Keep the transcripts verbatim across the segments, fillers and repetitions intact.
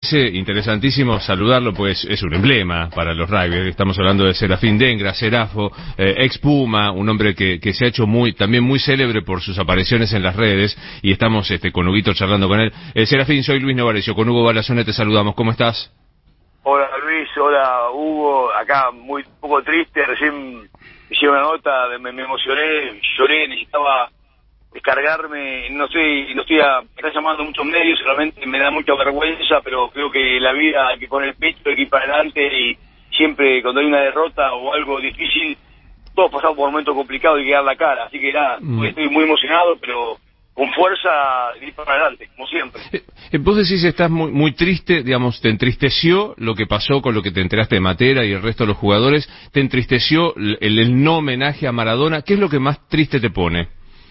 Interesantísimo saludarlo, pues es un emblema para los rugby. Estamos hablando de Serafín Dengra, Serafo, eh, ex Puma, un hombre que, que se ha hecho muy, también muy célebre por sus apariciones en las redes, y estamos este, con Huguito charlando con él. Eh, Serafín, soy Luis Novarecio, con Hugo Balazone te saludamos. ¿Cómo estás? Hola Luis, hola Hugo, acá muy poco triste, recién me hicieron una nota, me, me emocioné, lloré, necesitaba descargarme, no sé, no estoy a, me están llamando muchos medios, realmente me da mucha vergüenza, pero creo que la vida hay que poner el pecho, hay que ir para adelante, y siempre cuando hay una derrota o algo difícil, todos pasamos por momentos complicados y hay que dar la cara, así que nada, mm. estoy muy emocionado, pero con fuerza ir para adelante, como siempre. Eh, vos decís estás muy, muy triste, digamos, ¿te entristeció lo que pasó con lo que te enteraste de Matera y el resto de los jugadores? ¿Te entristeció el, el no homenaje a Maradona? ¿Qué es lo que más triste te pone?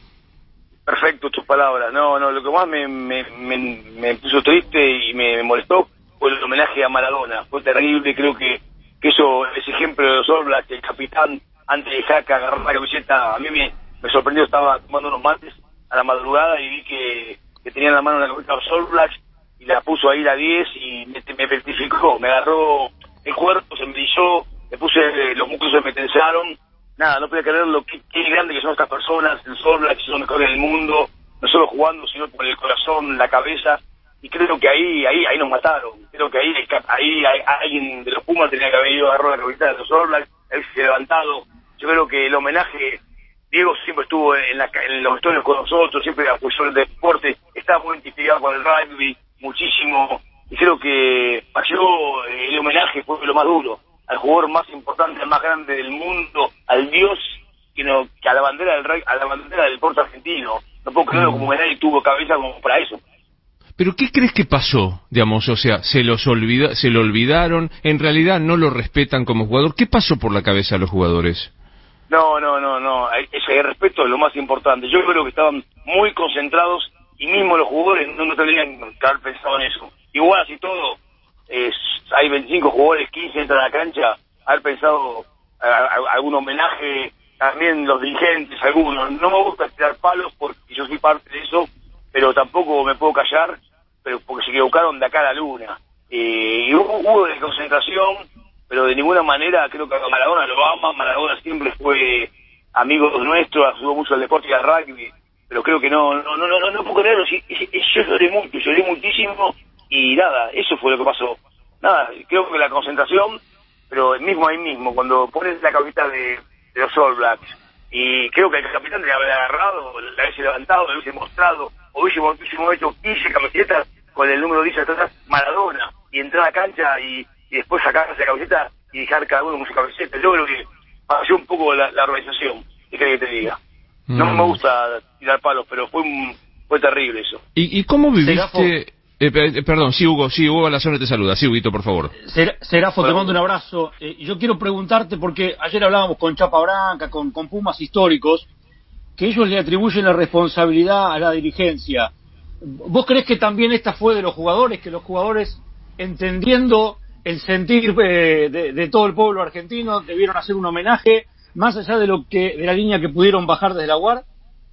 Perfecto, tus palabras. No, no, lo que más me, me, me, me puso triste y me, me molestó fue el homenaje a Maradona. Fue terrible, creo que, que eso, ese ejemplo de los All Blacks, el capitán, antes de Jaca, agarrar la camiseta, a mí me, me sorprendió, estaba tomando unos mates a la madrugada y vi que, que tenía en la mano la camiseta de los All Blacks y la puso ahí la diez y me, me petrificó, me agarró el cuerpo, se me brilló, me puse, los músculos se me tensaron. Nada, no podía creer lo que, qué grande que son estas personas, el All Blacks son los mejores del mundo, no solo jugando, sino por el corazón, la cabeza, y creo que ahí ahí ahí nos mataron, creo que ahí ahí hay, alguien de los Pumas tenía que haber ido a agarrar la cabeza de los All Blacks, haberse levantado. Yo creo que el homenaje, Diego siempre estuvo en, la, en los vestuarios con nosotros, siempre apoyó el deporte, estaba muy identificado con el rugby, muchísimo, y creo que falló el homenaje, fue lo más duro al jugador más importante, al más grande del mundo, al dios, que, no, que a la bandera del rey, a la bandera del deporte argentino. No puedo creerlo, como nadie tuvo cabeza como para eso. ¿Pero qué crees que pasó? Digamos, o sea, se los olvida, se lo olvidaron, en realidad no lo respetan como jugador. ¿Qué pasó por la cabeza de los jugadores? No, no, no, no, ese respeto es lo más importante. Yo creo que estaban muy concentrados y mismo los jugadores no, no tendrían que haber pensado en eso. Igual así todo, Eh, hay veinticinco jugadores, quince entran a la cancha, haber pensado a, a, algún homenaje, también los dirigentes, algunos. No me gusta tirar palos porque yo soy parte de eso, pero tampoco me puedo callar, pero porque se equivocaron de acá a la luna. Eh, y hubo, hubo desconcentración, pero de ninguna manera creo que Maradona lo ama, Maradona siempre fue amigo nuestro, ayudó mucho al deporte y al rugby, pero creo que no, no, no, no, no, no puedo creerlo, sí, yo lloré mucho, lloré muchísimo. Y nada, eso fue lo que pasó. Nada, creo que la concentración, pero mismo ahí mismo, cuando pones la camiseta de, de los All Blacks, y creo que el capitán le había agarrado, le hubiese levantado, le hubiese mostrado, o hubiésemos hecho quince camisetas con el número diez atrás, Maradona, y entrar a la cancha y, y después sacarse la camiseta y dejar cada uno con su camiseta. Yo creo que falló un poco la, la organización, ¿qué querés que te diga? No mm. me gusta tirar palos, pero fue un, fue terrible eso. ¿Y, y cómo viviste...? Eh, eh, perdón, sí, Hugo, sí, Hugo Balazone te saluda. Sí, Huguito, por favor. Serafo, te mando un abrazo. Eh, yo quiero preguntarte, porque ayer hablábamos con Chapa Branca, con, con Pumas históricos, que ellos le atribuyen la responsabilidad a la dirigencia. ¿Vos creés que también esta fue de los jugadores, que los jugadores, entendiendo el sentir eh, de, de todo el pueblo argentino, debieron hacer un homenaje, más allá de lo que de la línea que pudieron bajar desde la U A R?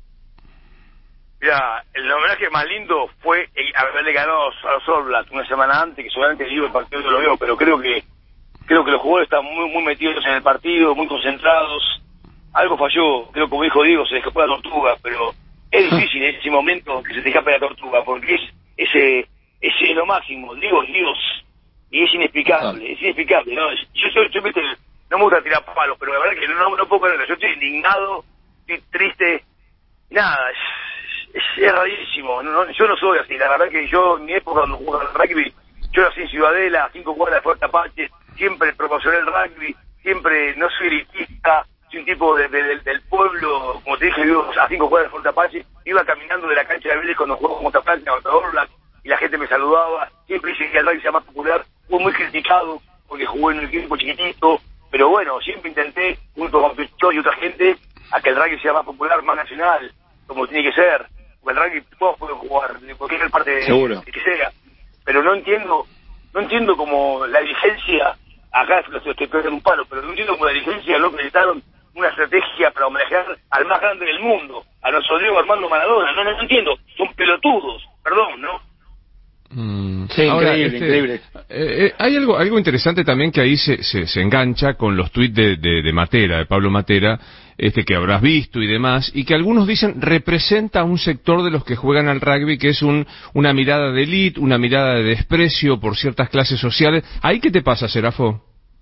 Mira, el homenaje más lindo fue haberle ganado a los All Blacks una semana antes, que seguramente digo el partido no lo veo, pero creo que creo que los jugadores están muy muy metidos en el partido, muy concentrados. Algo falló, creo que como dijo Diego, se le escapó la tortuga, pero es difícil en ese momento que se te escape la tortuga, porque es ese ese es lo máximo, Diego es Dios, y es inexplicable, es inexplicable, ¿no? Yo, yo, yo, yo no me gusta tirar palos, pero la verdad que no, no puedo creerlo, yo estoy indignado, estoy triste, nada, es, Es, es rarísimo, no, yo no soy así, la verdad que yo en mi época cuando jugaba al rugby, yo nací en Ciudadela, a cinco cuadras de Fuerte Apache, siempre promocioné el rugby, siempre no soy elitista, soy un tipo de, de, de, del pueblo, como te dije, vivo a cinco cuadras de Fuerte Apache, iba caminando de la cancha de Vélez cuando jugaba contra Francia, contra All Blacks, y la gente me saludaba, siempre dije que el rugby sea más popular, fue muy criticado porque jugué en un equipo chiquitito, pero bueno, siempre intenté, junto con Pichot y otra gente, a que el rugby sea más popular, más nacional, como tiene que ser. El rugby todos pueden jugar de cualquier parte de, de que sea, pero no entiendo no entiendo cómo la dirigencia, acá estoy pegando un palo, pero no entiendo cómo la dirigencia no presentaron una estrategia para homenajear al más grande del mundo, a nuestro Diego Armando Maradona. No, no, no entiendo, son pelotudos, perdón, ¿no? Mm. Sí, Ahora, increíble, este, increíble. Eh, eh, hay algo algo interesante también que ahí se, se, se engancha con los tuits de, de, de Matera, de Pablo Matera, este que habrás visto y demás, y que algunos dicen representa a un sector de los que juegan al rugby que es un, una mirada de élite, una mirada de desprecio por ciertas clases sociales. ¿Ahí qué te pasa, Serafo?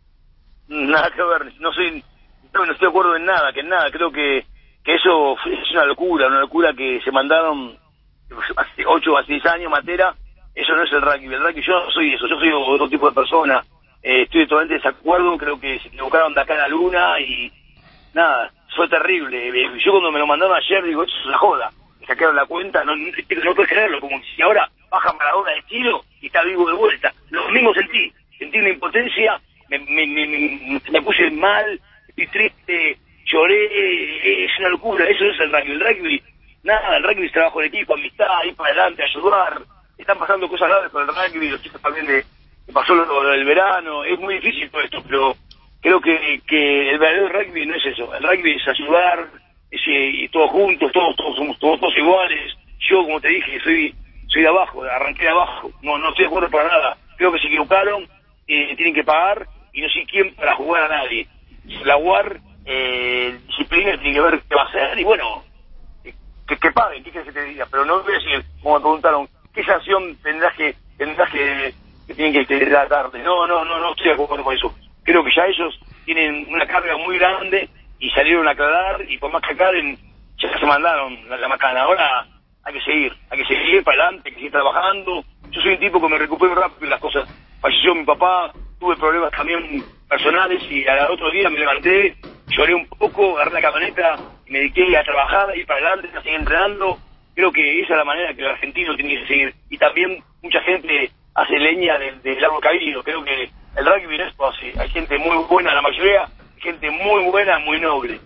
Nada que ver, no soy, no, no estoy de acuerdo en nada, que en nada, creo que, que eso es una locura, una locura que se mandaron hace ocho, hace diez años, Matera. Eso no es el rugby, el rugby, yo no soy eso, yo soy otro tipo de persona, eh, estoy totalmente de desacuerdo, creo que se equivocaron de acá a la luna y nada, fue terrible. Yo cuando me lo mandaron ayer digo, esto es una joda, me sacaron la cuenta, no, no, no puedo creerlo, como si ahora baja Maradona de tiro y está vivo de vuelta. Lo mismo sentí, sentí una impotencia, me, me, me, me, me puse mal, estoy triste, lloré, es una locura, eso no es el rugby, el rugby, nada, el rugby es trabajo de equipo, amistad, ir para adelante, ayudar. Están pasando cosas graves con el rugby, los chicos también de, que pasó lo, lo del verano, es muy difícil todo esto, pero creo que, que el verdadero rugby no es eso, el rugby es ayudar, es, y todos juntos, todos, todos somos todos, todos iguales. Yo, como te dije, soy soy de abajo, arranqué de abajo, no no estoy de acuerdo para nada, creo que se equivocaron, eh, tienen que pagar, y no sé quién para jugar a nadie. La U A R, eh, disciplina, tiene que ver qué va a hacer, y bueno, que, que paguen, qué quieres que te diga, pero no voy a decir, como me preguntaron, ¿qué sanción tendrás que tendrás que, que tienen que, que darle? No, no, no, no estoy de acuerdo con eso. Creo que ya ellos tienen una carga muy grande y salieron a aclarar, y por más que aclaren, ya se mandaron la, la macana. Ahora hay que seguir, hay que seguir para adelante, hay que seguir trabajando. Yo soy un tipo que me recupero rápido las cosas. Falleció mi papá, tuve problemas también personales y al otro día me levanté, lloré un poco, agarré la camioneta y me dediqué a trabajar, a ir para adelante, a seguir entrenando. Creo que esa es la manera que el argentino tiene que seguir. Y también mucha gente hace leña del, del árbol caído. Creo que el rugby no es así. Hay gente muy buena, la mayoría, gente muy buena, muy noble.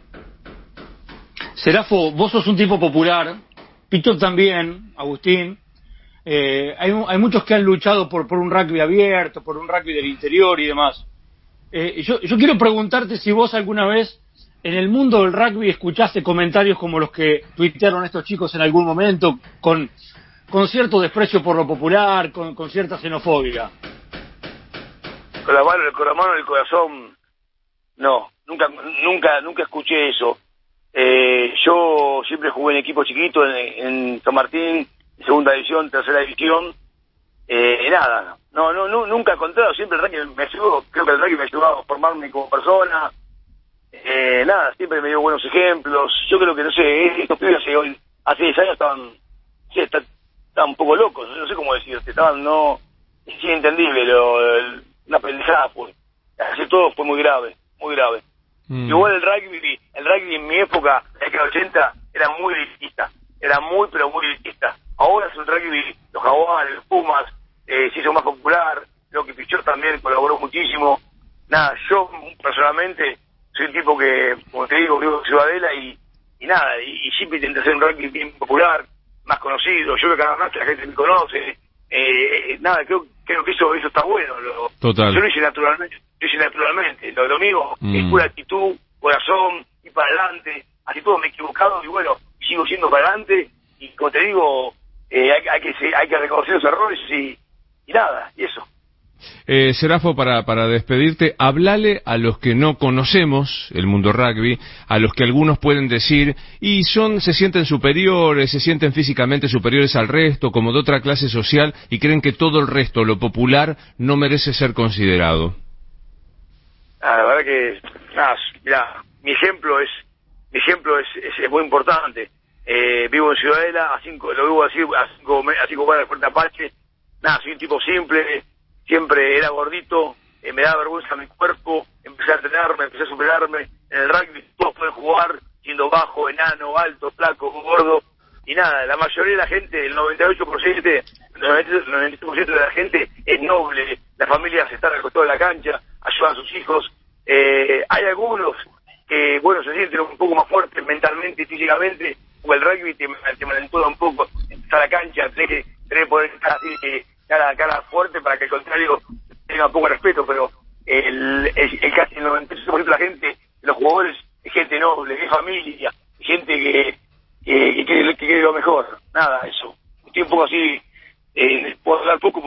Serafo, vos sos un tipo popular, Pito también, Agustín. Eh, hay, hay muchos que han luchado por, por un rugby abierto, por un rugby del interior y demás. Eh, yo, yo quiero preguntarte si vos alguna vez en el mundo del rugby escuchaste comentarios como los que tuitearon estos chicos en algún momento, con, con cierto desprecio por lo popular, con, con cierta xenofobia. Con la mano, con la mano en el corazón, no, nunca, nunca, nunca escuché eso. Eh, yo siempre jugué en equipo chiquito en, en San Martín, segunda división, tercera división. Eh, nada, no, no, no, nunca al contrario, siempre el rugby me ayudó, creo que el rugby me ayudó a formarme como persona. Eh, nada, siempre me dio buenos ejemplos. Yo creo que, no sé, estos pibes hace, hace diez años estaban, sí, estaban, estaban un poco locos, no sé cómo decirte, estaban, no, es inentendible, lo, el, una pendejada fue. Hace todo fue muy grave, muy grave. Mm. Igual el rugby, el rugby en mi época, en la década de ochenta, era muy elitista, era muy, pero muy elitista. Ahora es un rugby, los Jaguares, los Pumas, eh, se hizo más popular, creo que Pichot también colaboró muchísimo. Nada, yo personalmente soy un tipo que, como te digo, vivo en Ciudadela y, y nada, y, y siempre intenté hacer un rugby bien popular, más conocido. Yo creo que cada vez la gente me conoce. Eh, eh, nada, creo, creo que eso eso está bueno. Lo, Total. Yo lo hice naturalmente. Yo hice naturalmente. Lo, lo mío mm. es pura actitud, corazón, y para adelante. Así todo me he equivocado y bueno, sigo siendo para adelante. Y como te digo, eh, hay, hay, que, hay que reconocer los errores y, y nada, y eso. Eh, Serafo, para, para despedirte, hablale a los que no conocemos el mundo rugby, a los que algunos pueden decir, y son, se sienten superiores, se sienten físicamente superiores al resto, como de otra clase social, y creen que todo el resto, lo popular, no merece ser considerado. Ah, la verdad que, nada, mirá, mi ejemplo es, mi ejemplo es, es, es muy importante. Eh, vivo en Ciudadela, a cinco, lo vivo así, a cinco, a cinco cuadras de Fuerte Apache. Nada, soy un tipo simple. Siempre era gordito, eh, me daba vergüenza mi cuerpo, empecé a entrenarme, empecé a superarme. En el rugby todos pueden jugar, siendo bajo, enano, alto, flaco, gordo. Y nada, la mayoría de la gente, el noventa y ocho por ciento, el noventa y ocho por ciento de la gente es noble. Las familias están al costado de la cancha, ayudan a sus hijos. Eh, hay algunos que, bueno, se sienten un poco más fuertes mentalmente y físicamente, o el rugby te, te manentúa un poco, está a la cancha, tenés que, tenés que poder estar así, eh, cara cara fuerte para que el contrario tenga un poco de respeto, pero el, el, el casi el noventa y ocho por ciento de la gente, los jugadores, es gente noble, es familia, es gente que que, que, que quiere lo mejor. Nada, eso. Estoy un poco así, eh, puedo hablar poco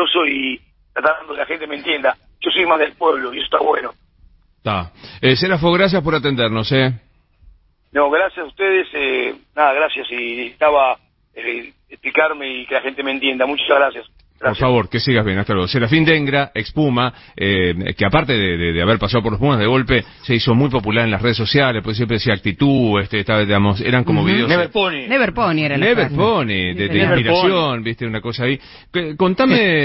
gracioso y tratando de que la gente me entienda. Yo soy más del pueblo y eso está bueno. Está. Eh, Serafo, gracias por atendernos, ¿eh? No, gracias a ustedes. Eh, nada, gracias. Y estaba eh, explicarme y que la gente me entienda. Muchas gracias. Gracias. Por favor, que sigas bien, hasta luego. Serafín Dengra, ex Puma, eh, que aparte de, de, de haber pasado por los Pumas de golpe, se hizo muy popular en las redes sociales, porque siempre decía actitud, este, estaba, digamos, eran como uh-huh. videos... Never Pony. Never Pony era la Never Pony, de, de Never inspiración, Pony. viste, una cosa ahí. Contame...